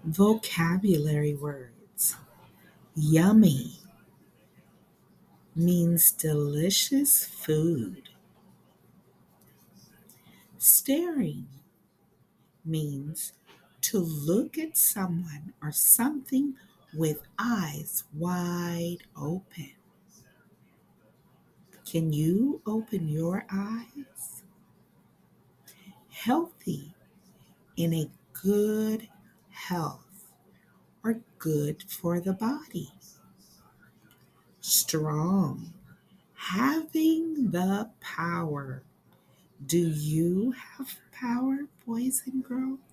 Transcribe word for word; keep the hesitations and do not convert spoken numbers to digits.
Vocabulary words. Yummy means delicious food. Staring means to look at someone or something with eyes wide open. Can you open your eyes? Healthy in a good health or good for the body. Strong, having the power. Do you have power, boys and girls?